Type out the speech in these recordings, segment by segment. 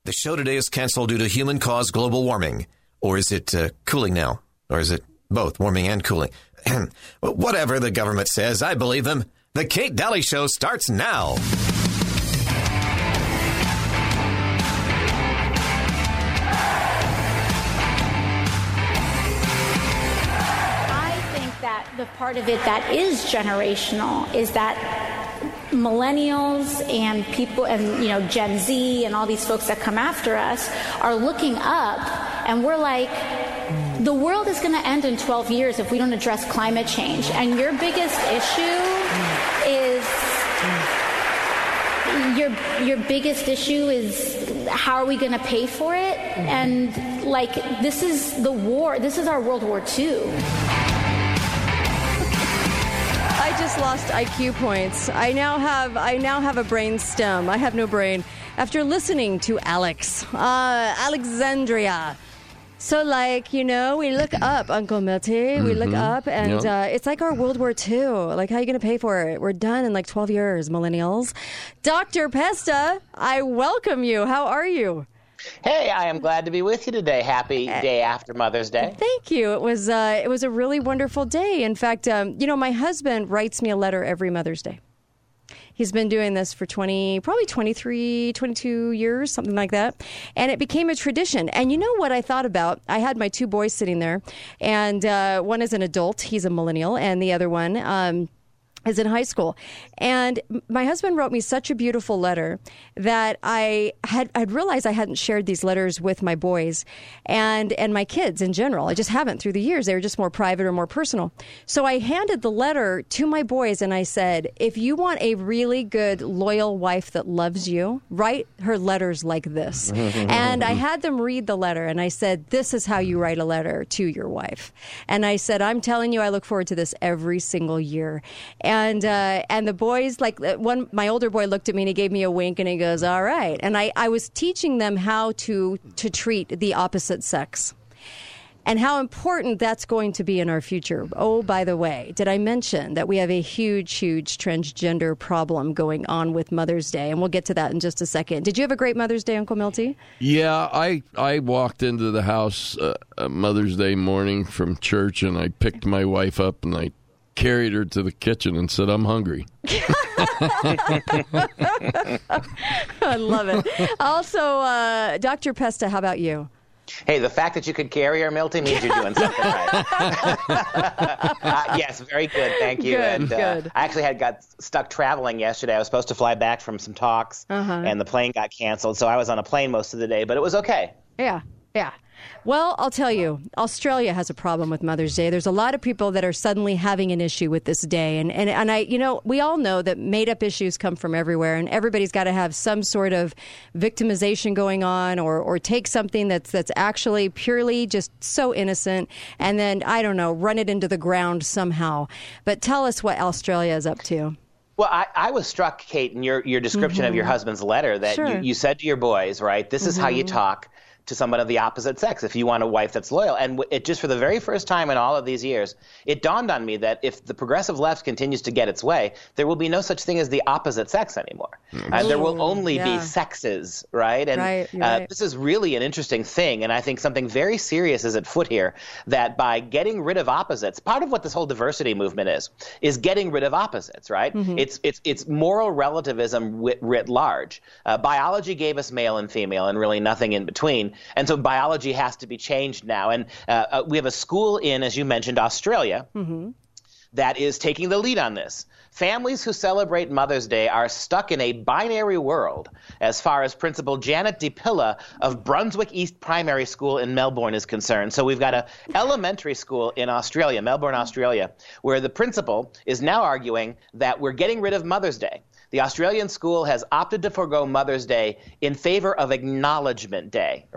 The show today is canceled due to human-caused global warming. Or is it cooling now? Or is it both, warming and cooling? Whatever the government says, I believe them. The Kate Daly Show starts now. The part of it that is generational is that millennials and people and, Gen Z and all these folks that come after us are looking up and we're like, the world is going to end in 12 years if we don't address climate change. And your biggest issue is your biggest issue is how are we going to pay for it? And this is the war. This is our World War II. I just lost IQ points. I now have a brain stem. I have no brain. After listening to Alexandria. So, we look up, Uncle Milty. We look up, and it's like our World War II. Like, how are you going to pay for it? We're done in 12 years, millennials. Dr. Pesta, I welcome you. How are you? Hey, I am glad to be with you today. Happy day after Mother's Day. Thank you. It was a really wonderful day. In fact, my husband writes me a letter every Mother's Day. He's been doing this for probably 23, 22 years, something like that. And it became a tradition. And you know what I thought about? I had my two boys sitting there, and one is an adult. He's a millennial, and the other one is in high school. And my husband wrote me such a beautiful letter that I'd realized I hadn't shared these letters with my boys and my kids in general. I just haven't through the years. They were just more private or more personal. So I handed the letter to my boys and I said, if you want a really good, loyal wife that loves you, write her letters like this. And I had them read the letter and I said, this is how you write a letter to your wife. And I said, I'm telling you, I look forward to this every single year. And the boys, my older boy looked at me and he gave me a wink and he goes, all right. And I was teaching them how to treat the opposite sex and how important that's going to be in our future. Oh, by the way, did I mention that we have a huge, huge transgender problem going on with Mother's Day? And we'll get to that in just a second. Did you have a great Mother's Day, Uncle Milty? Yeah, I walked into the house Mother's Day morning from church and I picked my wife up and I carried her to the kitchen and said, I'm hungry. I love it. Also, Dr. Pesta, how about you? Hey, the fact that you could carry her, Milty, means you're doing something right. Yes, very good. Thank you. Good. I actually got stuck traveling yesterday. I was supposed to fly back from some talks, and the plane got canceled. So I was on a plane most of the day, but it was okay. Yeah. Well, I'll tell you, Australia has a problem with Mother's Day. There's a lot of people that are suddenly having an issue with this day. And I, we all know that made up issues come from everywhere and everybody's got to have some sort of victimization going on or take something that's actually purely just so innocent and then, I don't know, run it into the ground somehow. But tell us what Australia is up to. Well, I was struck, Kate, in your description of your husband's letter that you said to your boys, right, this is how you talk to someone of the opposite sex if you want a wife that's loyal. And it just for the very first time in all of these years, it dawned on me that if the progressive left continues to get its way, there will be no such thing as the opposite sex anymore. There will only be sexes, right? And this is really an interesting thing. And I think something very serious is at foot here, that by getting rid of opposites, part of what this whole diversity movement is getting rid of opposites, right? It's moral relativism writ large. Biology gave us male and female and really nothing in between. And so biology has to be changed now. And we have a school in, as you mentioned, Australia that is taking the lead on this. Families who celebrate Mother's Day are stuck in a binary world as far as Principal Janet DePilla of Brunswick East Primary School in Melbourne is concerned. So we've got an elementary school in Australia, Melbourne, Australia, where the principal is now arguing that we're getting rid of Mother's Day. The Australian school has opted to forego Mother's Day in favor of Acknowledgement Day, right?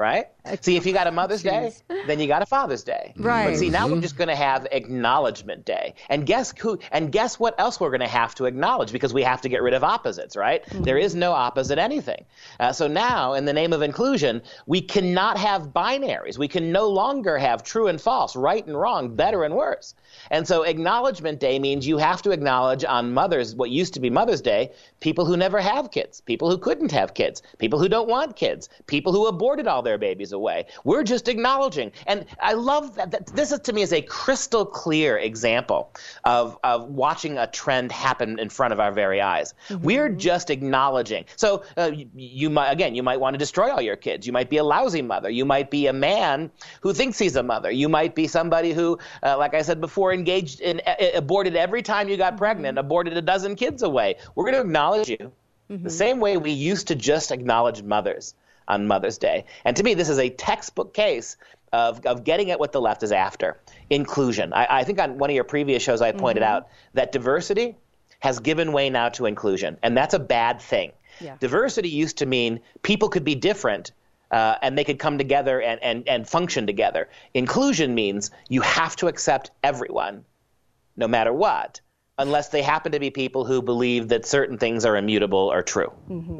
See, if you got a Mother's Day, then you got a Father's Day. Right. But see, now we're just going to have Acknowledgement Day. And guess what else we're going to have to acknowledge, because we have to get rid of opposites, right? There is no opposite anything. So now, in the name of inclusion, we cannot have binaries. We can no longer have true and false, right and wrong, better and worse. And so Acknowledgement Day means you have to acknowledge on what used to be Mother's Day, people who never have kids, people who couldn't have kids, people who don't want kids, people who aborted all their babies away. We're just acknowledging. And I love that this is, to me, is a crystal clear example of watching a trend happen in front of our very eyes. We're just acknowledging. So you might want to destroy all your kids. You might be a lousy mother. You might be a man who thinks he's a mother. You might be somebody who, like I said before, engaged in aborted every time you got pregnant, aborted a dozen kids away. We're going to acknowledge you the same way we used to just acknowledge mothers on Mother's Day. And to me, this is a textbook case of getting at what the left is after, inclusion. I think on one of your previous shows I pointed out that diversity has given way now to inclusion, and that's a bad thing. Yeah. Diversity used to mean people could be different and they could come together and function together. Inclusion means you have to accept everyone, no matter what, unless they happen to be people who believe that certain things are immutable or true.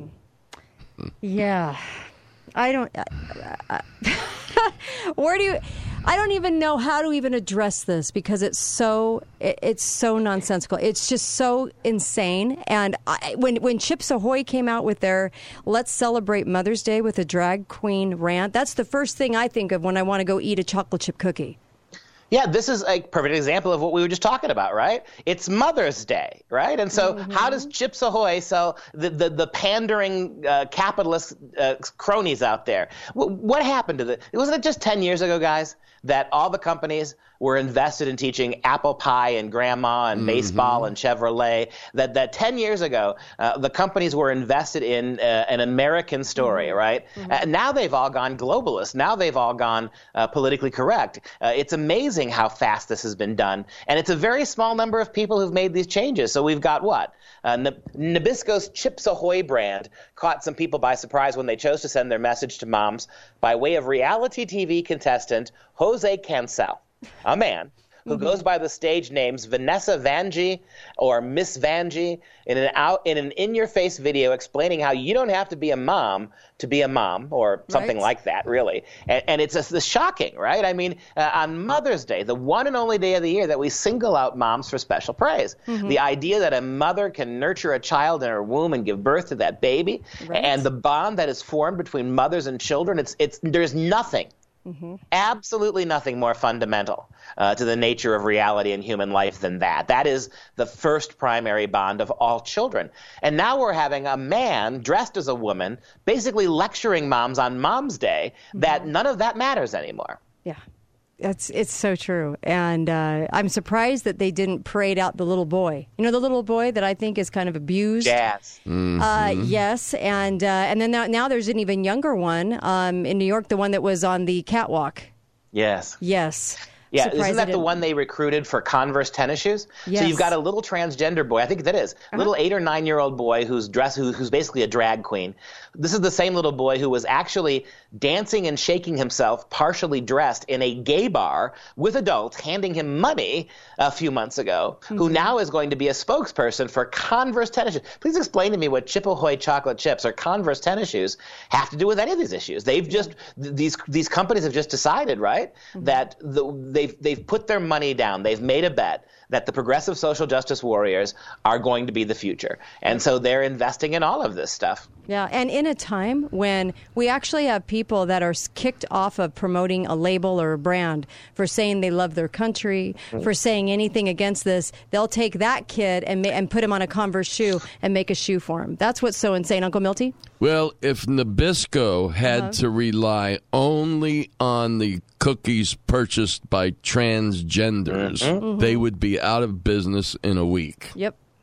Yeah. I don't I don't even know how to even address this, because it's so nonsensical. It's just so insane. And when Chips Ahoy came out with their "Let's Celebrate Mother's Day with a Drag Queen" rant, that's the first thing I think of when I want to go eat a chocolate chip cookie. Yeah, this is a perfect example of what we were just talking about, right? It's Mother's Day, right? And so how does Chips Ahoy sell the pandering capitalist cronies out there? What happened to wasn't it just 10 years ago, guys, that all the companies were invested in teaching apple pie and grandma and baseball and Chevrolet, that 10 years ago, the companies were invested in an American story, right? Now they've all gone globalist. Now they've all gone politically correct. It's amazing how fast this has been done. And it's a very small number of people who've made these changes. So we've got what? Nabisco's Chips Ahoy brand caught some people by surprise when they chose to send their message to moms by way of reality TV contestant Jose Cancel, a man who goes by the stage names Vanessa Vanjie or Miss Vanjie in an in-your-face video explaining how you don't have to be a mom to be a mom, or something like that, really. And it's shocking, right? I mean, on Mother's Day, the one and only day of the year that we single out moms for special praise, the idea that a mother can nurture a child in her womb and give birth to that baby, and the bond that is formed between mothers and children, there's nothing. Absolutely nothing more fundamental to the nature of reality and human life than that. That is the first primary bond of all children. And now we're having a man dressed as a woman basically lecturing moms on Mom's Day that none of that matters anymore. Yeah. It's so true. And I'm surprised that they didn't parade out the little boy. You know, the little boy that I think is kind of abused? Jazz. Yes. And then now there's an even younger one in New York, the one that was on the catwalk. Yes. Yes. Yeah, Surprised isn't that the one they recruited for Converse tennis shoes? Yes. So you've got a little transgender boy, I think that is, little 8 or 9 year old boy who's basically a drag queen. This is the same little boy who was actually dancing and shaking himself, partially dressed, in a gay bar with adults handing him money a few months ago, who now is going to be a spokesperson for Converse tennis shoes. Please explain to me what Chip Ahoy chocolate chips or Converse tennis shoes have to do with any of these issues. They've just these companies have just decided, right, that they've put their money down. They've made a bet that the progressive social justice warriors are going to be the future. And so they're investing in all of this stuff. Yeah, and in a time when we actually have people that are kicked off of promoting a label or a brand for saying they love their country, for saying anything against this, they'll take that kid and put him on a Converse shoe and make a shoe for him. That's what's so insane, Uncle Milty. Well, if Nabisco had to rely only on the cookies purchased by transgenders, they would be out of business in a week. Yep.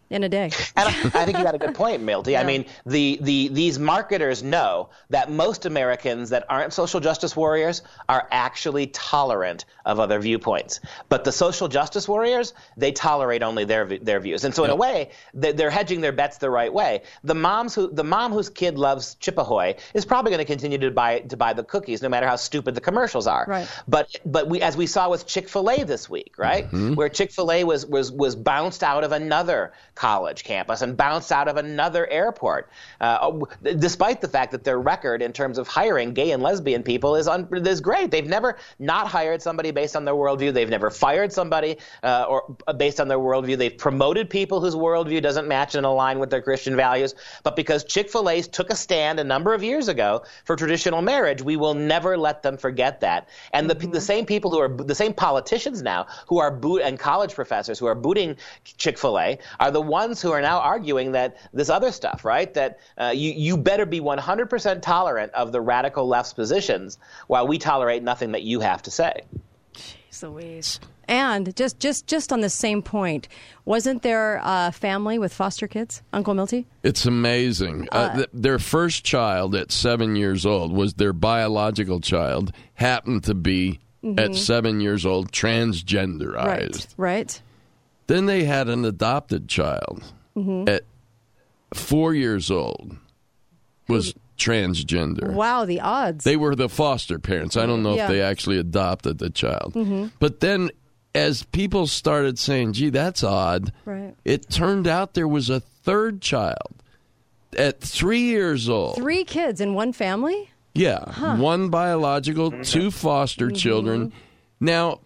in a day. And I think you got a good point, Milty. Yeah. I mean, these marketers know that most Americans that aren't social justice warriors are actually tolerant of other viewpoints. But the social justice warriors, they tolerate only their views. And so in a way, they're hedging their bets the right way. The mom whose kid loves Chip Ahoy is probably going to continue to buy the cookies, no matter how stupid the commercials are. Right. But as we saw with Chick-fil-A this week, right, where Chick-fil-A was bounced out of another college campus and bounced out of another airport, despite the fact that their record in terms of hiring gay and lesbian people is great. They've never not hired somebody based on their worldview. They've never fired somebody or based on their worldview. They've promoted people whose worldview doesn't match and align with their Christian values. But because Chick-fil-A took a stand a number of years ago for traditional marriage, we will never let them forget that. And the same people who are the same politicians now who are and college professors who are booting Chick-fil-A are the ones who are now arguing that this other stuff, right, that you better be 100% tolerant of the radical left's positions while we tolerate nothing that you have to say. Jeez Louise. And just on the same point, wasn't there a family with foster kids, Uncle Milty? It's amazing. Their first child at 7 years old was their biological child, happened to be, at 7 years old, transgenderized. Right. Then they had an adopted child at 4 years old, was transgender. Wow, the odds. They were the foster parents. I don't know if they actually adopted the child. But then as people started saying, gee, that's odd, it turned out there was a third child at 3 years old. 3 kids in one family? Yeah, 1 biological, 2 foster children. Now,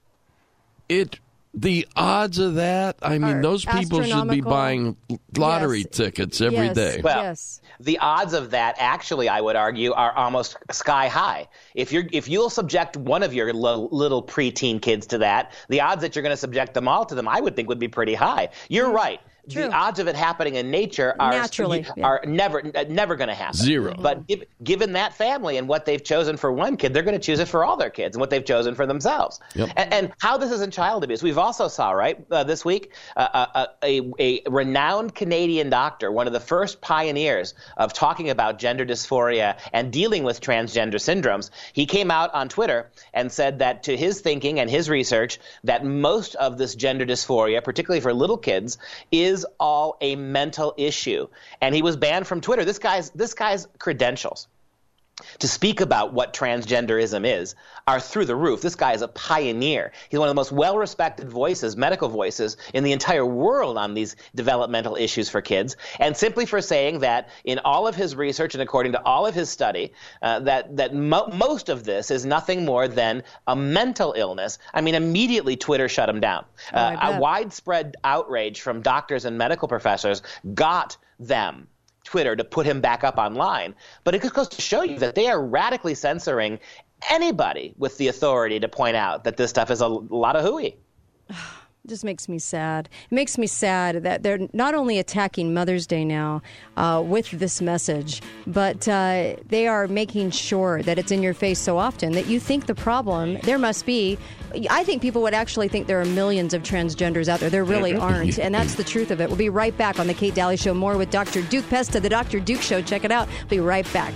the odds of that, I mean, those people should be buying lottery tickets every day. Well, the odds of that, actually, I would argue, are almost sky high. If you'll subject one of your little preteen kids to that, the odds that you're going to subject them all to them, I would think, would be pretty high. You're right. True. The odds of it happening in nature are never going to happen. 0. But given that family and what they've chosen for one kid, they're going to choose it for all their kids and what they've chosen for themselves. Yep. And how this isn't child abuse. We've also saw, this week, a renowned Canadian doctor, one of the first pioneers of talking about gender dysphoria and dealing with transgender syndromes. He came out on Twitter and said that, to his thinking and his research, that most of this gender dysphoria, particularly for little kids, is all a mental issue. And he was banned from Twitter. This guy's credentials to speak about what transgenderism is are through the roof. This guy is a pioneer. He's one of the most well-respected voices, medical voices, in the entire world on these developmental issues for kids. And simply for saying that in all of his research and according to all of his study, that most of this is nothing more than a mental illness. I mean, immediately Twitter shut him down. A widespread outrage from doctors and medical professors got them, Twitter, to put him back up online. But it just goes to show you that they are radically censoring anybody with the authority to point out that this stuff is a lot of hooey. It just makes me sad. It makes me sad that they're not only attacking Mother's Day now with this message, but they are making sure that it's in your face so often that you think the problem, there must be. I think people would actually think there are millions of transgenders out there. There really aren't, and that's the truth of it. We'll be right back on The Kate Daly Show. More with Dr. Duke Pesta, The Dr. Duke Show. Check it out. Be right back.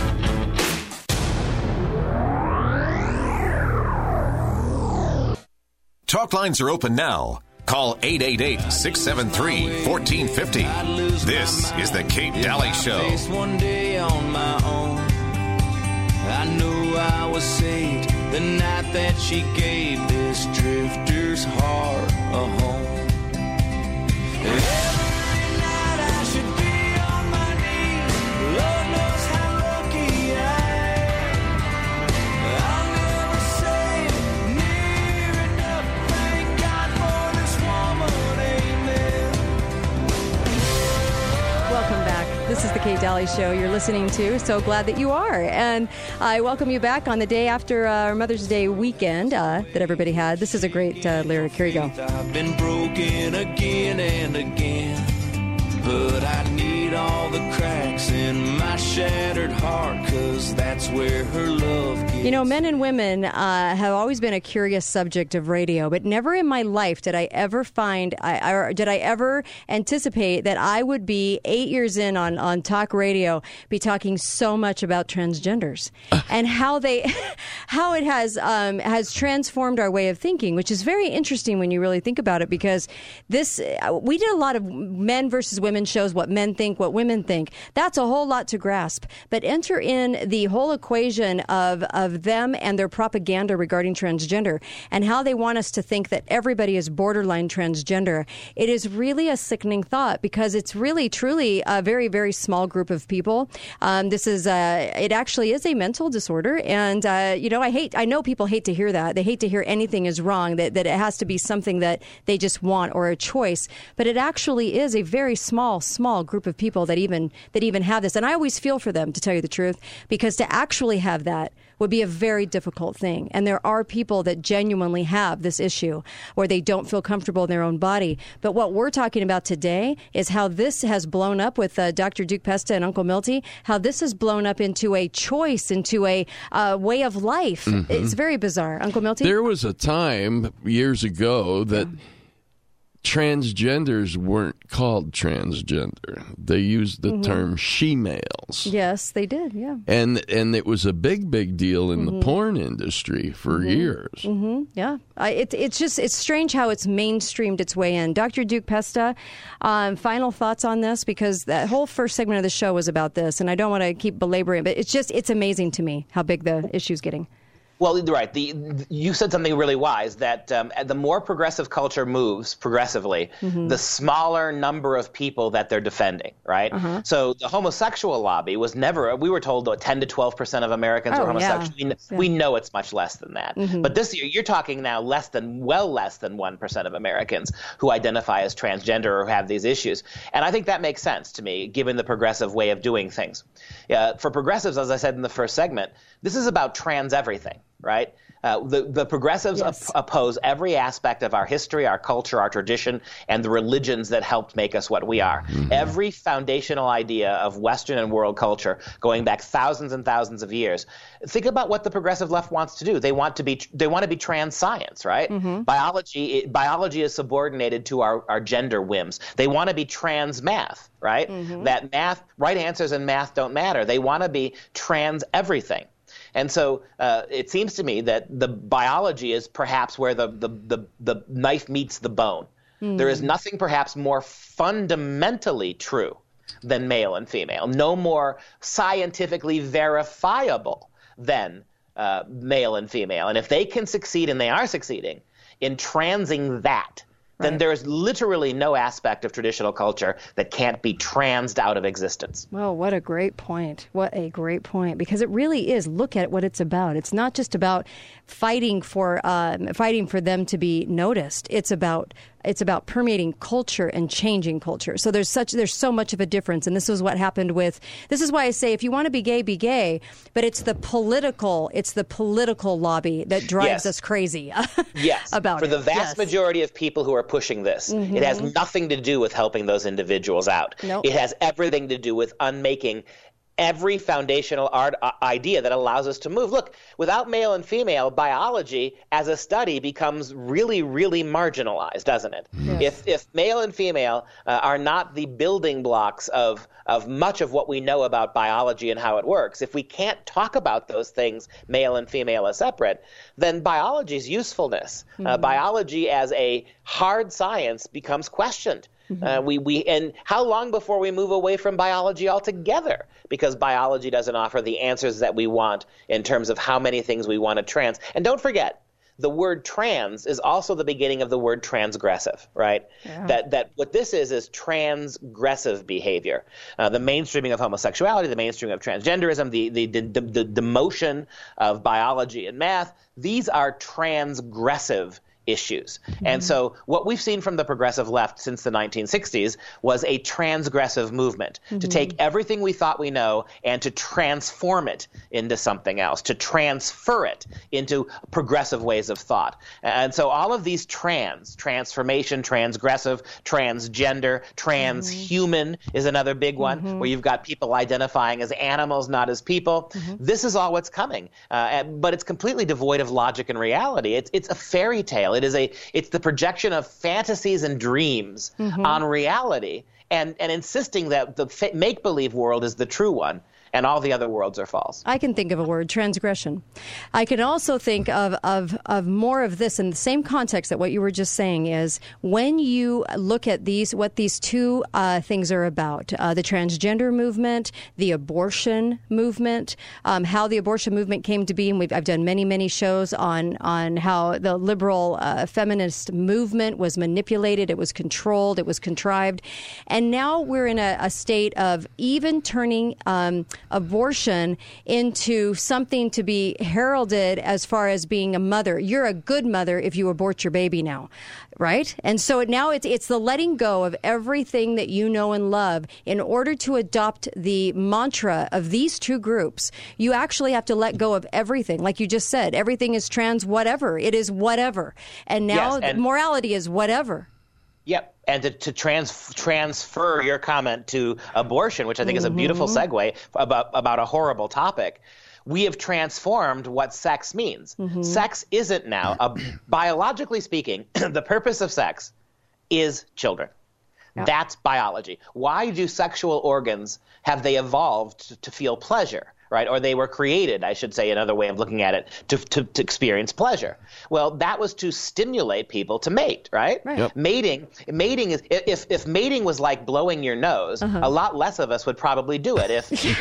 Talk lines are open now. Call 888-673-1450. This is The Kate Daly Show. One day on my own, I knew I was saved the night that she gave this drifter's heart a home. Every night I should be on my knees. Lord knows how lucky I am. I'll never say near enough. Thank God for this woman, amen. Welcome back. This is The Kate Daly Show you're listening to. So glad that you are. And I welcome you back on the day after our Mother's Day weekend that everybody had. This is a great lyric. Here you go. I've been broken again and again, but I need all the cracks in my shattered heart, 'cause that's where her love gets You know, men and women have always been a curious subject of radio, but never in my life did I ever did I ever anticipate that I would be 8 years in on talk radio, be talking so much about transgenders and how it has transformed our way of thinking, which is very interesting when you really think about it, because we did a lot of men versus women shows, what men think, what women think. That's a whole lot to grasp, but enter in the whole equation of them and their propaganda regarding transgender and how they want us to think that everybody is borderline transgender. It is really a sickening thought, because it's really, truly a very, very small group of people. It actually is a mental disorder. And, I know people hate to hear that. They hate to hear anything is wrong, that it has to be something that they just want or a choice. But it actually is a very small group of people that even have this. And I always feel for them, to tell you the truth, because to actually have that would be a very difficult thing. And there are people that genuinely have this issue where they don't feel comfortable in their own body. But what we're talking about today is how this has blown up with Dr. Duke Pesta and Uncle Milty, how this has blown up into a choice, into a way of life. Mm-hmm. It's very bizarre. Uncle Milty? There was a time years ago that transgenders weren't called transgender. They used the term she-males. Yes, they did, yeah. And it was a big deal in the porn industry for years. Mm-hmm. Yeah. It's strange how it's mainstreamed its way in. Dr. Duke Pesta, final thoughts on this, because that whole first segment of the show was about this, and I don't want to keep belaboring, but it's amazing to me how big the issue's getting. Well, right. You said something really wise, that the more progressive culture moves progressively, the smaller number of people that they're defending, right? Uh-huh. So the homosexual lobby was never, we were told that 10 to 12% of Americans were homosexual. Yeah. We know it's much less than that. Mm-hmm. But this year, you're talking now less than 1% of Americans who identify as transgender or have these issues. And I think that makes sense to me, given the progressive way of doing things. For progressives, as I said in the first segment, this is about trans everything. Right? The progressives oppose every aspect of our history, our culture, our tradition, and the religions that helped make us what we are. Mm-hmm. Every foundational idea of Western and world culture going back thousands and thousands of years. Think about what the progressive left wants to do. They want to be trans science, right? Mm-hmm. Biology is subordinated to our gender whims. They want to be trans math, right? Mm-hmm. That right answers in math don't matter. They want to be trans everything. And so it seems to me that the biology is perhaps where the knife meets the bone. Mm. There is nothing perhaps more fundamentally true than male and female, no more scientifically verifiable than male and female. And if they can succeed, and they are succeeding, in transing that, then there is literally no aspect of traditional culture that can't be transed out of existence. Well, what a great point. What a great point. Because it really is. Look at what it's about. It's not just about fighting for them to be noticed. It's about permeating culture and changing culture. So there's so much of a difference. And this is what happened this is why I say, if you want to be gay, but it's the political lobby that drives us crazy about For the vast majority of people who are pushing this, it has nothing to do with helping those individuals out. Nope. It has everything to do with unmaking every foundational idea that allows us to move. Look, without male and female, biology as a study becomes really, really marginalized, doesn't it? Yes. If male and female are not the building blocks of much of what we know about biology and how it works, if we can't talk about those things, male and female as separate, then biology's usefulness, biology as a hard science, becomes questioned. And how long before we move away from biology altogether? Because biology doesn't offer the answers that we want in terms of how many things we want to trans. And don't forget, the word trans is also the beginning of the word transgressive, right? Yeah. That what this is transgressive behavior. The mainstreaming of homosexuality, the mainstreaming of transgenderism, the demotion of biology and math, these are transgressive issues. And so what we've seen from the progressive left since the 1960s was a transgressive movement to take everything we thought we know and to transform it into something else, to transfer it into progressive ways of thought. And so all of these transformation, transgressive, transgender, transhuman is another big one, where you've got people identifying as animals, not as people. This is all what's coming. But it's completely devoid of logic and reality. It's a fairy tale. It's the projection of fantasies and dreams on reality, and insisting that the make-believe world is the true one, and all the other worlds are false. I can think of a word, transgression. I can also think of more of this in the same context that what you were just saying is when you look at what these two things are about, the transgender movement, the abortion movement, how the abortion movement came to be, and I've done many, many shows on how the liberal feminist movement was manipulated, it was controlled, it was contrived, and now we're in a state of even turning abortion into something to be heralded as far as being a mother. You're a good mother if you abort your baby now, right? And so now it's the letting go of everything that you know and love in order to adopt the mantra of these two groups. You actually have to let go of everything. Like you just said, everything is trans whatever. It is whatever. And now morality is whatever. Yep. And to transfer your comment to abortion, which I think is a beautiful segue about a horrible topic, we have transformed what sex means. Sex isn't now, biologically speaking, the purpose of sex is children. Yep. That's biology. Why do sexual organs, have they evolved to feel pleasure? Right? Or they were created, I should say, another way of looking at it, to experience pleasure. Well, that was to stimulate people to mate, right? Yep. Mating is, if mating was like blowing your nose, a lot less of us would probably do it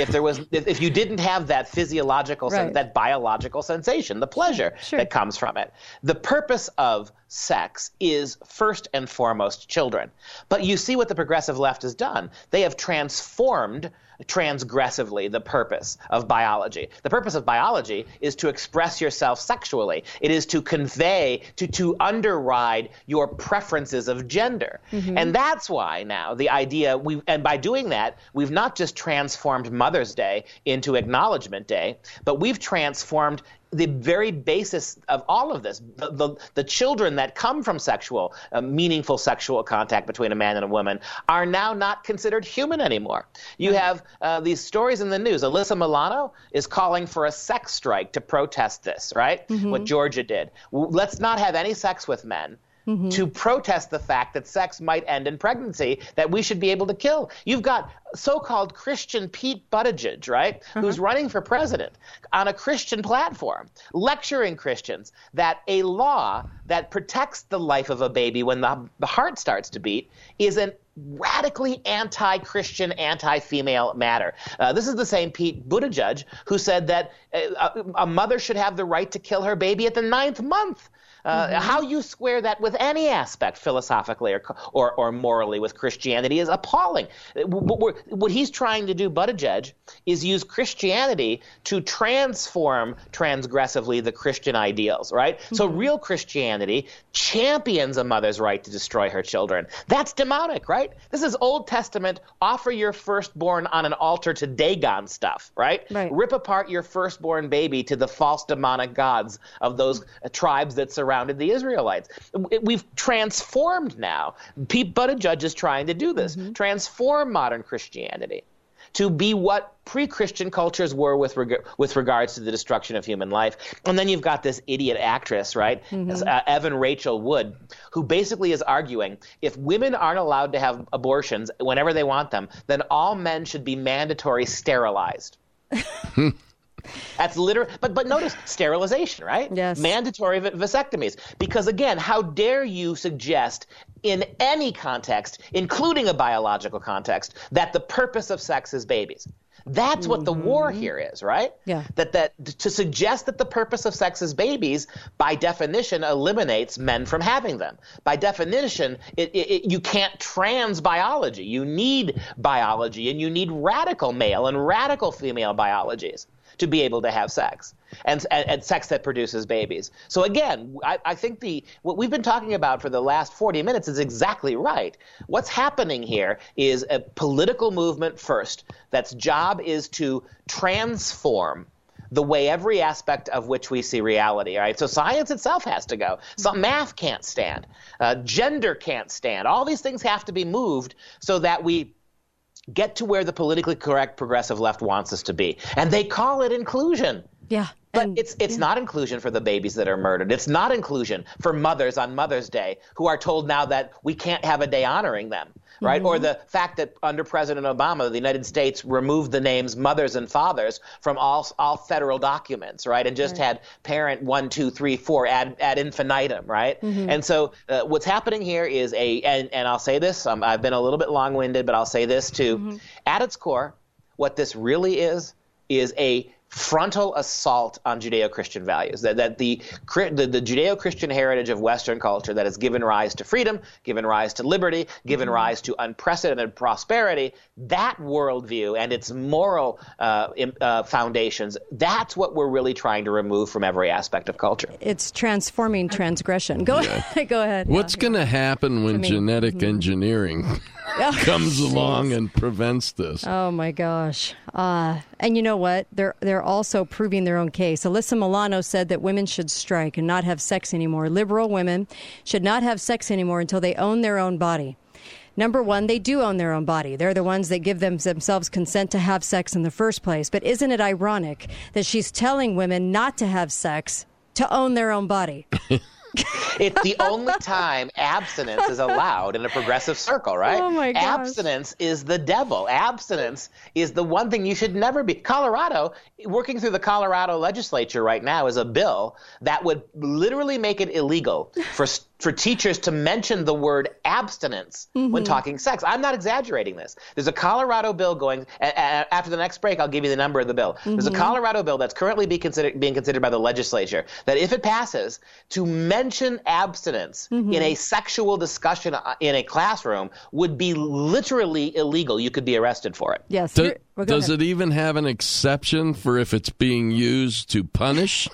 if you didn't have that physiological, that biological sensation, the pleasure that comes from it. The purpose of sex is first and foremost children. But you see what the progressive left has done. They have transformed transgressively the purpose of biology. The purpose of biology is to express yourself sexually. It is to convey, to underride your preferences of gender. And that's why now the idea, and by doing that, we've not just transformed Mother's Day into Acknowledgement Day, but we've transformed the very basis of all of this, the children that come from meaningful sexual contact between a man and a woman are now not considered human anymore. You have these stories in the news. Alyssa Milano is calling for a sex strike to protest this, right? What Georgia did. Let's not have any sex with men. To protest the fact that sex might end in pregnancy, that we should be able to kill. You've got so-called Christian Pete Buttigieg, right, who's running for president on a Christian platform, lecturing Christians that a law that protects the life of a baby when the heart starts to beat is an radically anti-Christian, anti-female matter. This is the same Pete Buttigieg who said that a mother should have the right to kill her baby at the 9th month. How you square that with any aspect philosophically or morally with Christianity is appalling. What he's trying to do, Buttigieg, is use Christianity to transform transgressively the Christian ideals, right? So real Christianity champions a mother's right to destroy her children. That's demonic, right? This is Old Testament, offer your firstborn on an altar to Dagon stuff, right? Rip apart your firstborn baby to the false demonic gods of those tribes that surrounded the Israelites. We've transformed now. Pete Buttigieg is trying to do this, transform modern Christianity to be what pre-Christian cultures were with regards to the destruction of human life. And then you've got this idiot actress, right, Evan Rachel Wood, who basically is arguing if women aren't allowed to have abortions whenever they want them, then all men should be mandatory sterilized. That's literal, but notice sterilization, right? Yes. Mandatory vasectomies. Because again, how dare you suggest in any context, including a biological context, that the purpose of sex is babies? That's what the war here is, right? Yeah. That to suggest that the purpose of sex is babies, by definition, eliminates men from having them. By definition, you can't trans biology. You need biology, and you need radical male and radical female biologies. to be able to have sex and sex that produces babies. So again, I think what we've been talking about for the last 40 minutes is exactly right. What's happening here is a political movement first that's job is to transform the way every aspect of which we see reality, right? So science itself has to go. Math can't stand. Gender can't stand. All these things have to be moved so that we get to where the politically correct progressive left wants us to be. And they call it inclusion. Yeah. But it's not inclusion for the babies that are murdered. It's not inclusion for mothers on Mother's Day who are told now that we can't have a day honoring them, right? Or the fact that under President Obama, the United States removed the names mothers and fathers from all federal documents, right? And just had parent 1, 2, 3, 4 ad infinitum, right? And so what's happening here is and I'll say this, I've been a little bit long-winded, but I'll say this too. At its core, what this really is a frontal assault on Judeo-Christian values, that the Judeo-Christian heritage of Western culture that has given rise to freedom, given rise to liberty, given rise to unprecedented prosperity, that worldview and its moral foundations, that's what we're really trying to remove from every aspect of culture. It's transforming transgression. Go ahead. What's going to happen when genetic engineering comes along and prevents this? Oh my gosh! And you know what? They're also proving their own case. Alyssa Milano said that women should strike and not have sex anymore. Liberal women should not have sex anymore until they own their own body. Number one, they do own their own body. They're the ones that give themselves consent to have sex in the first place. But isn't it ironic that she's telling women not to have sex to own their own body? It's the only time abstinence is allowed in a progressive circle, right? Oh my gosh. Abstinence is the devil. Abstinence is the one thing you should never be. Colorado, working through the Colorado legislature right now, is a bill that would literally make it illegal for teachers to mention the word abstinence when talking sex. I'm not exaggerating this. There's a Colorado bill going, after the next break, I'll give you the number of the bill. There's a Colorado bill that's currently being considered by the legislature that if it passes, to mention abstinence in a sexual discussion in a classroom would be literally illegal. You could be arrested for it. Yes. Does it even have an exception for if it's being used to punish?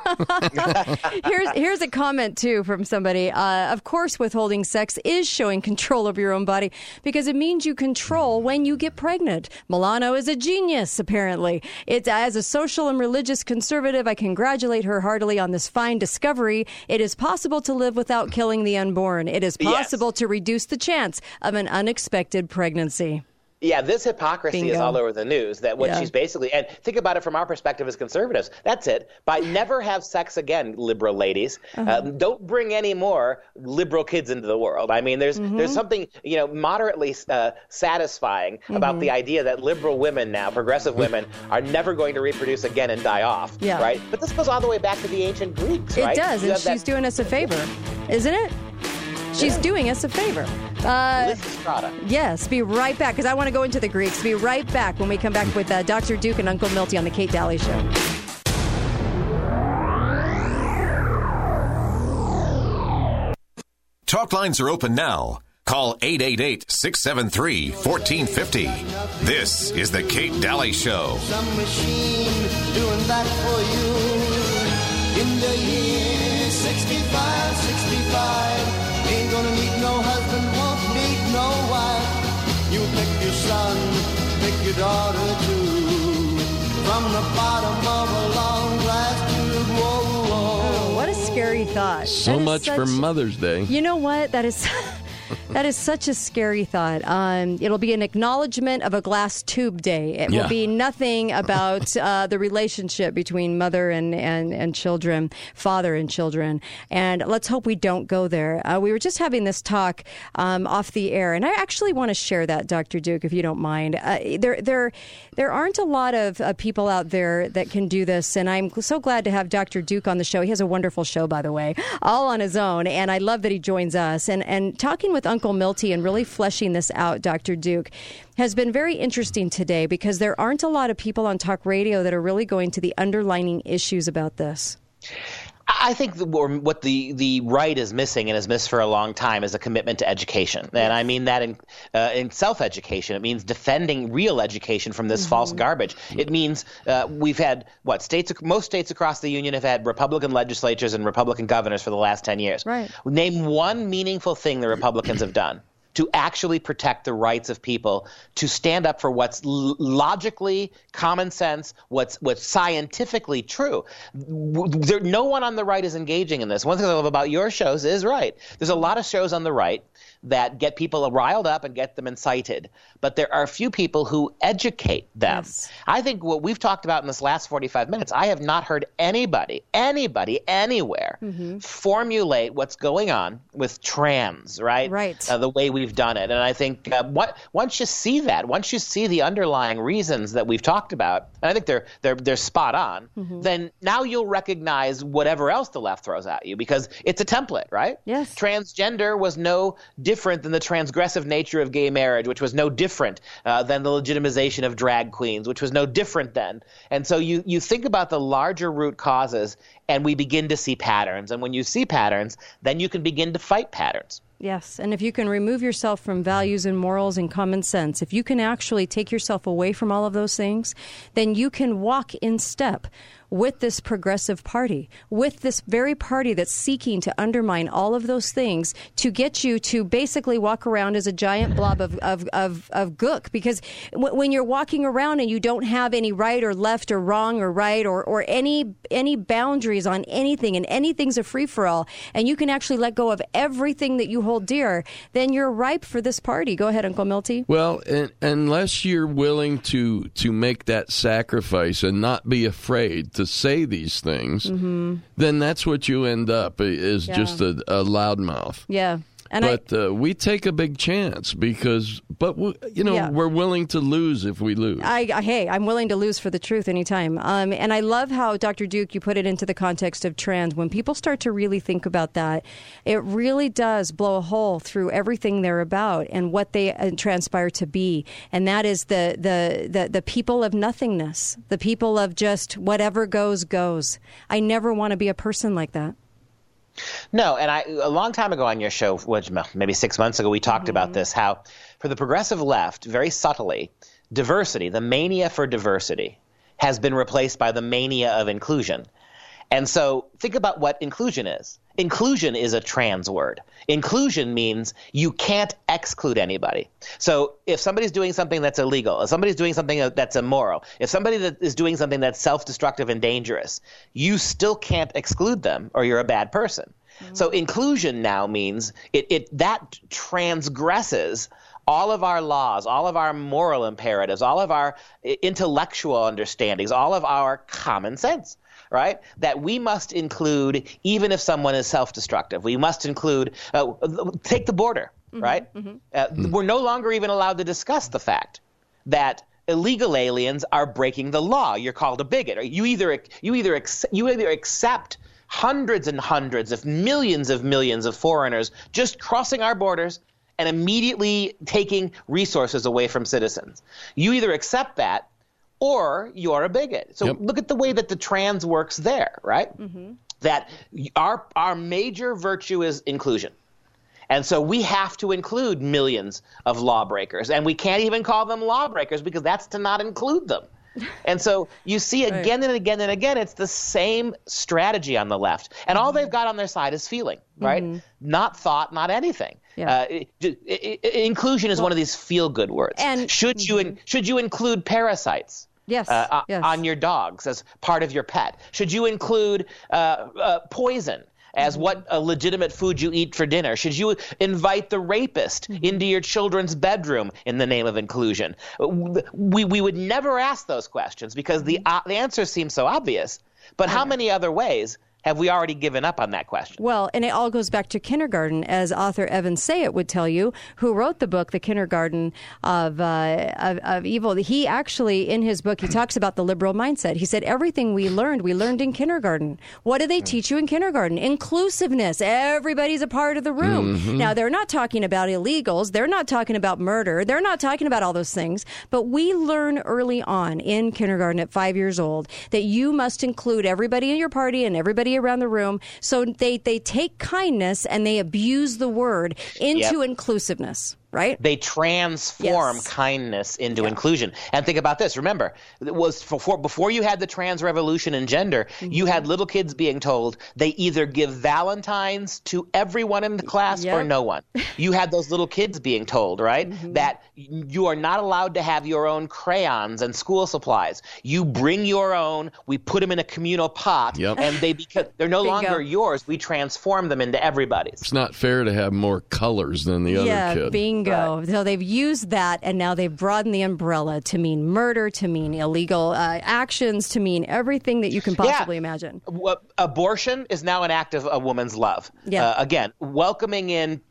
Here's a comment, too, from somebody. Of course, withholding sex is showing control of your own body because it means you control when you get pregnant. Milano is a genius, apparently. As a social and religious conservative, I congratulate her heartily on this fine discovery. It is possible to live without killing the unborn. It is possible to reduce the chance of an unexpected pregnancy. Yeah, this hypocrisy is all over the news. That what she's basically, and think about it from our perspective as conservatives. That's it. By never have sex again, liberal ladies. Don't bring any more liberal kids into the world. I mean, there's something moderately satisfying about the idea that liberal women now, progressive women, are never going to reproduce again and die off. Yeah. Right. But this goes all the way back to the ancient Greeks. Right? It does, and she's doing us a favor, isn't it? She's doing us a favor. Yes, be right back, because I want to go into the Greeks. Be right back when we come back with Dr. Duke and Uncle Milty on The Kate Daly Show. Talk lines are open now. Call 888-673-1450. This is The Kate Daly Show. Some machine doing that for you. In the year 65. Ain't gonna need no husband, won't need no wife. You pick your son, pick your daughter too. From the bottom of a long glass tube, whoa, whoa. Oh, what a scary thought. So much for Mother's Day. You know what? That is such a scary thought. It'll be an acknowledgement of a glass tube day. It will be nothing about the relationship between mother and children, father and children. And let's hope we don't go there. We were just having this talk off the air, and I actually want to share that, Dr. Duke, if you don't mind. There aren't a lot of people out there that can do this, and I'm so glad to have Dr. Duke on the show. He has a wonderful show, by the way, all on his own, and I love that he joins us. And talking with Uncle Milty and really fleshing this out, Dr. Duke, has been very interesting today because there aren't a lot of people on talk radio that are really going to the underlining issues about this. I think what the right is missing and has missed for a long time is a commitment to education. And I mean that in self-education. It means defending real education from this false garbage. It means we've had, most states across the union have had Republican legislatures and Republican governors for the last 10 years. Right. Name one meaningful thing the Republicans have done to actually protect the rights of people, to stand up for what's logically common sense, what's scientifically true. No one on the right is engaging in this. One thing I love about your shows is there's a lot of shows on the right that get people riled up and get them incited, but there are a few people who educate them. Yes. I think what we've talked about in this last 45 minutes, I have not heard anybody anywhere formulate what's going on with trans, right? Right. The way we've done it. And I think once you see that, once you see the underlying reasons that we've talked about, and I think they're spot on, then now you'll recognize whatever else the left throws at you, because it's a template, right? Yes. Transgender was no different than the transgressive nature of gay marriage, which was no different than the legitimization of drag queens, which was no different then. And so you think about the larger root causes, and we begin to see patterns. And when you see patterns, then you can begin to fight patterns. Yes, and if you can remove yourself from values and morals and common sense, if you can actually take yourself away from all of those things, then you can walk in step with this progressive party, with this very party that's seeking to undermine all of those things to get you to basically walk around as a giant blob of gook. Because when you're walking around and you don't have any right or left or wrong or right or any boundaries on anything, and anything's a free-for-all, and you can actually let go of everything that you hold dear, then you're ripe for this party. Go ahead, Uncle Milty. Well, unless you're willing to make that sacrifice and not be afraid to say these things, then that's what you end up is just a loudmouth. Yeah. But we take a big chance we're willing to lose if we lose. I'm willing to lose for the truth anytime. And I love how, Dr. Duke, you put it into the context of trans. When people start to really think about that, it really does blow a hole through everything they're about and what they transpire to be. And that is the people of nothingness, the people of just whatever goes, goes. I never want to be a person like that. No, and a long time ago on your show, maybe 6 months ago, we talked about this, how for the progressive left, very subtly, diversity, the mania for diversity, has been replaced by the mania of inclusion. And so think about what inclusion is. Inclusion is a trans word. Inclusion means you can't exclude anybody. So if somebody's doing something that's illegal, if somebody's doing something that's immoral, if somebody that is doing something that's self-destructive and dangerous, you still can't exclude them or you're a bad person. So inclusion now means that transgresses all of our laws, all of our moral imperatives, all of our intellectual understandings, all of our common sense. Right? That we must include even if someone is self-destructive. We must include, take the border, right? We're no longer even allowed to discuss the fact that illegal aliens are breaking the law. You're called a bigot. Or you either accept hundreds and hundreds of millions of foreigners just crossing our borders and immediately taking resources away from citizens. You either accept that, or you're a bigot. So look at the way that the trans works there, right? That our major virtue is inclusion. And so we have to include millions of lawbreakers. And we can't even call them lawbreakers because that's to not include them. And so you see again and again and again, it's the same strategy on the left. And all they've got on their side is feeling, right? Not thought, not anything. Yeah. Inclusion is one of these feel-good words. And should you include parasites? Yes. On your dogs as part of your pet? Should you include poison as what a legitimate food you eat for dinner? Should you invite the rapist into your children's bedroom in the name of inclusion? We would never ask those questions because the answers seem so obvious. But how many other ways have we already given up on that question? Well, and it all goes back to kindergarten, as author Evan Sayet would tell you, who wrote the book, The Kindergarten of Evil. He actually, in his book, he talks about the liberal mindset. He said, everything we learned in kindergarten. What do they teach you in kindergarten? Inclusiveness. Everybody's a part of the room. Now, they're not talking about illegals. They're not talking about murder. They're not talking about all those things. But we learn early on in kindergarten at 5 years old that you must include everybody in your party and everybody everybody around the room. So they take kindness and they abuse the word into inclusiveness. Right? They transform kindness into inclusion. And think about this. Remember, it was before you had the trans revolution in gender, you had little kids being told they either give Valentines to everyone in the class or no one. You had those little kids being told, right, that you are not allowed to have your own crayons and school supplies. You bring your own. We put them in a communal pot, and they're no longer yours. We transform them into everybody's. It's not fair to have more colors than the other kid. Bingo. Right. So they've used that, and now they've broadened the umbrella to mean murder, to mean illegal actions, to mean everything that you can possibly imagine. Abortion is now an act of a woman's love. Again, welcoming in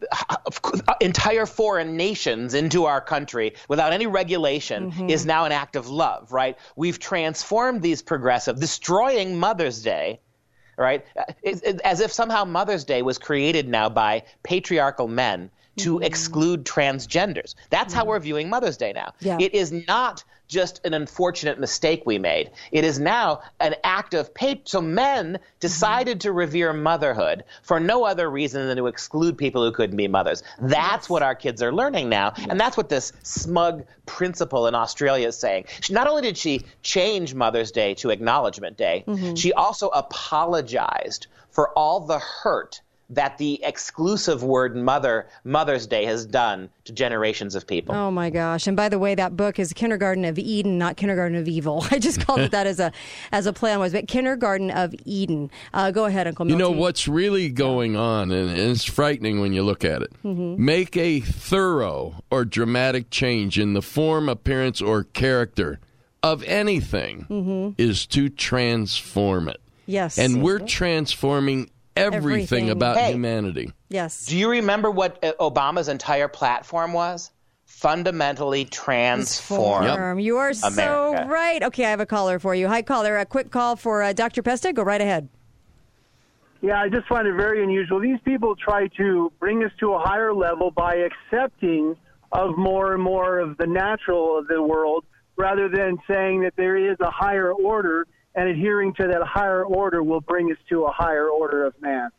entire foreign nations into our country without any regulation is now an act of love, right? We've transformed these progressive, destroying Mother's Day, right? As if somehow Mother's Day was created now by patriarchal men to exclude transgenders. That's how we're viewing Mother's Day now. It is not just an unfortunate mistake we made. It is now an act of so men decided to revere motherhood for no other reason than to exclude people who couldn't be mothers. That's what our kids are learning now, and that's what this smug principal in Australia is saying. Not only did she change Mother's Day to Acknowledgement Day, she also apologized for all the hurt that the exclusive word Mother's Day has done to generations of people. Oh, my gosh. And by the way, that book is Kindergarten of Eden, not Kindergarten of Evil. I just called it that as a play on words, but Kindergarten of Eden. Go ahead, Uncle Milty. You know, what's really going on, and it's frightening when you look at it, make a thorough or dramatic change in the form, appearance, or character of anything is to transform it. Yes. And we're transforming everything about humanity. Yes. Do you remember what Obama's entire platform was? Fundamentally transform. You are America. so right. Okay, I have a caller for you. Hi, caller. A quick call for Dr. Pesta. Go right ahead. Yeah, I just find it very unusual. These people try to bring us to a higher level by accepting of more and more of the natural of the world rather than saying that there is a higher order, and adhering to that higher order will bring us to a higher order of man.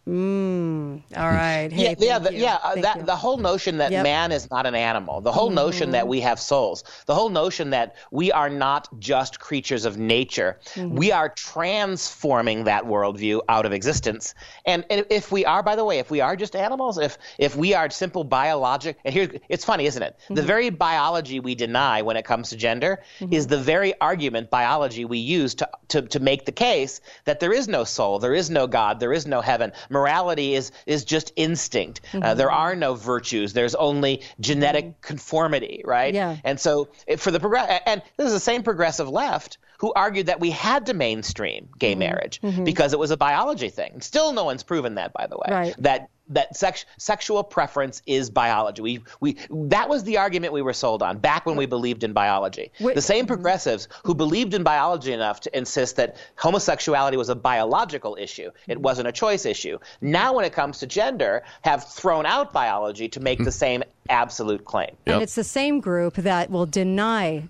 All right. Hey, the whole notion that man is not an animal, the whole notion that we have souls, the whole notion that we are not just creatures of nature, we are transforming that worldview out of existence. And if we are, by the way, if we are just animals, if we are simple biologic, and here it's funny, isn't it? The very biology we deny when it comes to gender is the very argument biology we use to make the case that there is no soul, there is no God, there is no heaven. Morality is just instinct. There are no virtues. There's only genetic conformity, right? Yeah. And so for and this is the same progressive left who argued that we had to mainstream gay marriage because it was a biology thing. Still no one's proven that, by the way, right. that sexual preference is biology. That was the argument we were sold on back when we believed in biology. The same progressives who believed in biology enough to insist that homosexuality was a biological issue, it wasn't a choice issue, now when it comes to gender have thrown out biology to make the same absolute claim. And it's the same group that will deny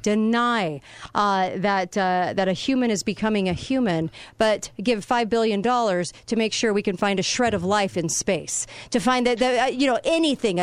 that a human is becoming a human, but give $5 billion to make sure we can find a shred of life in space. To find that anything,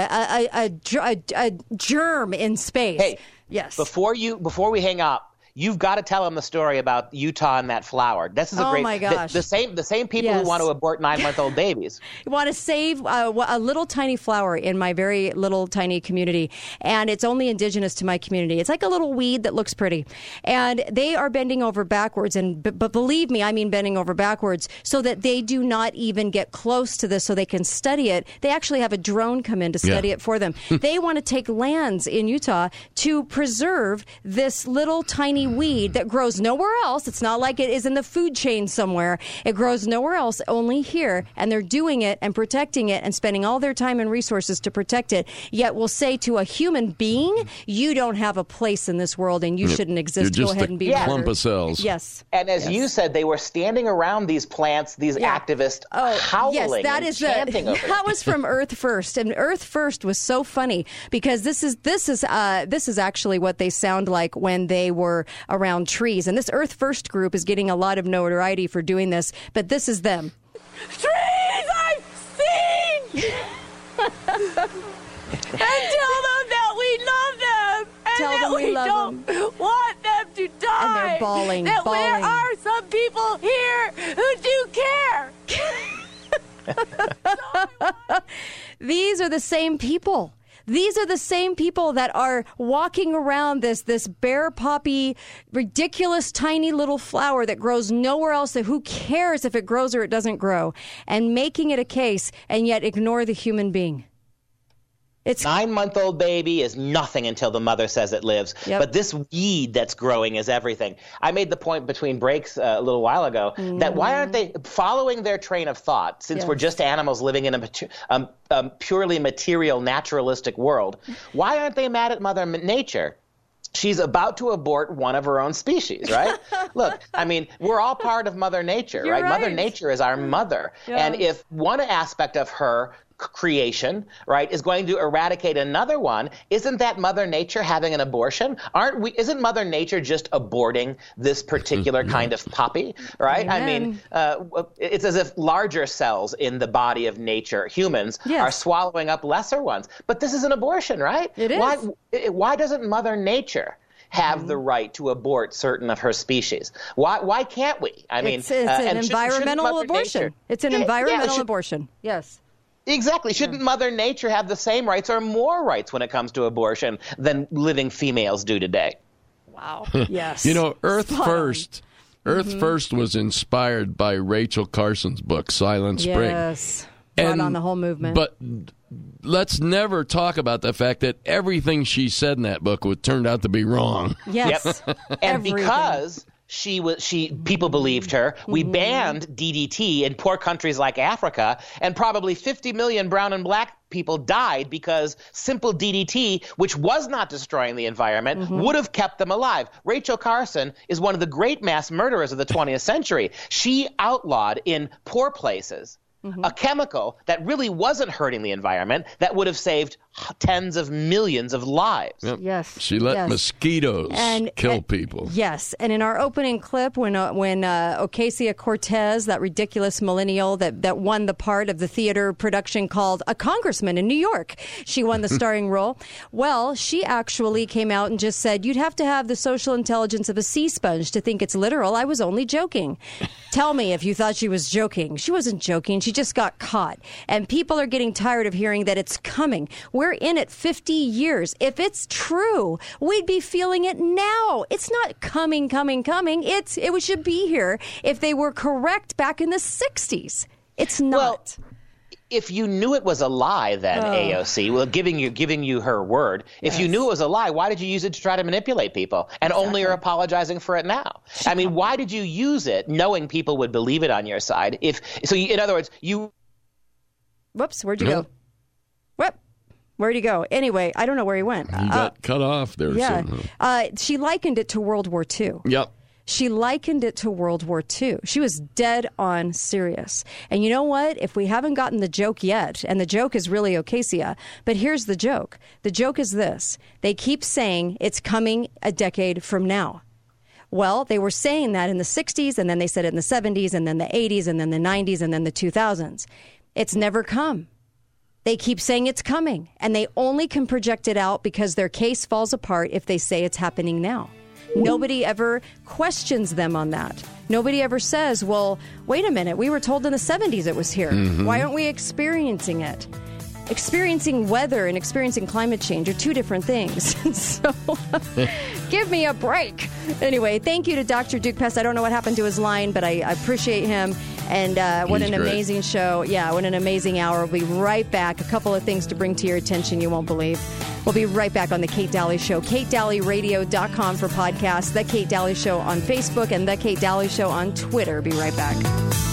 a germ in space. Hey, yes. Before we hang up, you've got to tell them the story about Utah and that flower. This is a great. Oh my gosh! The same people who want to abort 9-month-old babies. Want to save a little tiny flower in my very little tiny community, and it's only indigenous to my community. It's like a little weed that looks pretty, and they are bending over backwards. But believe me, I mean bending over backwards, so that they do not even get close to this, so they can study it. They actually have a drone come in to study it for them. They want to take lands in Utah to preserve this little tiny weed that grows nowhere else. It's not like it is in the food chain somewhere. It grows nowhere else, only here. And they're doing it and protecting it and spending all their time and resources to protect it. Yet we'll say to a human being, you don't have a place in this world and you shouldn't exist. You're Go just ahead and be a clump of cells. Yes. And as you said, they were standing around these plants, these activists, howling and chanting over that was from Earth First. And Earth First was so funny because this is actually what they sound like when they were around trees. And this Earth First group is getting a lot of notoriety for doing this, but this is them. Trees I've seen! And tell them that we love them! And Tell that them we love don't want them to die! And they're bawling, that bawling. there are some people here who do care! These are the same people. These are the same people that are walking around this bare poppy, ridiculous, tiny little flower that grows nowhere else. That who cares if it grows or it doesn't grow, and making it a case, and yet ignore the human being. It's 9-month-old baby is nothing until the mother says it lives. Yep. But this weed that's growing is everything. I made the point between breaks a little while ago that why aren't they following their train of thought, since we're just animals living in a purely material, naturalistic world, why aren't they mad at Mother Nature? She's about to abort one of her own species, right? Look, I mean, we're all part of Mother Nature, right? Mother Nature is our mother. Yeah. And if one aspect of her creation, right, is going to eradicate another one, isn't that Mother Nature having an abortion? Isn't Mother Nature just aborting this particular kind of puppy, right? Amen. I mean, it's as if larger cells in the body of nature, humans, are swallowing up lesser ones. But this is an abortion, right? It is. Why doesn't Mother Nature have the right to abort certain of her species? Why can't we? I mean, it's an environmental abortion. Nature, it's an environmental abortion. Yes. Exactly. Shouldn't Mother Nature have the same rights or more rights when it comes to abortion than living females do today? Wow. Yes. You know, Earth First was inspired by Rachel Carson's book, Silent Spring. Yes. Brought on the whole movement. But let's never talk about the fact that everything she said in that book turned out to be wrong. Yes. Yep. And because people believed her, we banned DDT in poor countries like Africa, and probably 50 million brown and black people died because simple DDT, which was not destroying the environment, would have kept them alive. Rachel Carson is one of the great mass murderers of the 20th century. She outlawed in poor places a chemical that really wasn't hurting the environment that would have saved tens of millions of lives. Yep. Yes. She let mosquitoes kill people. Yes. And in our opening clip, when Ocasio-Cortez, that ridiculous millennial that won the part of the theater production called A Congressman in New York, she won the starring role. Well, she actually came out and just said, you'd have to have the social intelligence of a sea sponge to think it's literal. I was only joking. Tell me if you thought she was joking. She wasn't joking. She just got caught. And people are getting tired of hearing that it's coming. We're in it 50 years. If it's true, we'd be feeling it now. It's not coming. It should be here if they were correct back in the 60s. It's not. Well, if you knew it was a lie, then AOC, well, giving you her word. If you knew it was a lie, why did you use it to try to manipulate people? And only are apologizing for it now. I mean, why did you use it knowing people would believe it on your side? In other words, you. Whoops! Where'd you go? Where'd he go? Anyway, I don't know where he went. He got cut off there. Yeah. She likened it to World War II. Yep. She likened it to World War II. She was dead on serious. And you know what? If we haven't gotten the joke yet, and the joke is really Ocasio, but here's the joke. The joke is this. They keep saying it's coming a decade from now. Well, they were saying that in the 60s, and then they said it in the 70s, and then the 80s, and then the 90s, and then the 2000s. It's never come. They keep saying it's coming, and they only can project it out because their case falls apart if they say it's happening now. Nobody ever questions them on that. Nobody ever says, well, wait a minute, we were told in the 70s it was here. Why aren't we experiencing it? Experiencing weather and experiencing climate change are two different things. So give me a break. Anyway, thank you to Dr. Duke Pest. I don't know what happened to his line, but I appreciate him. And what an amazing show. Yeah, what an amazing hour. We'll be right back. A couple of things to bring to your attention you won't believe. We'll be right back on The Kate Daly Show. KateDalyRadio.com for podcasts. The Kate Daly Show on Facebook and The Kate Daly Show on Twitter. Be right back.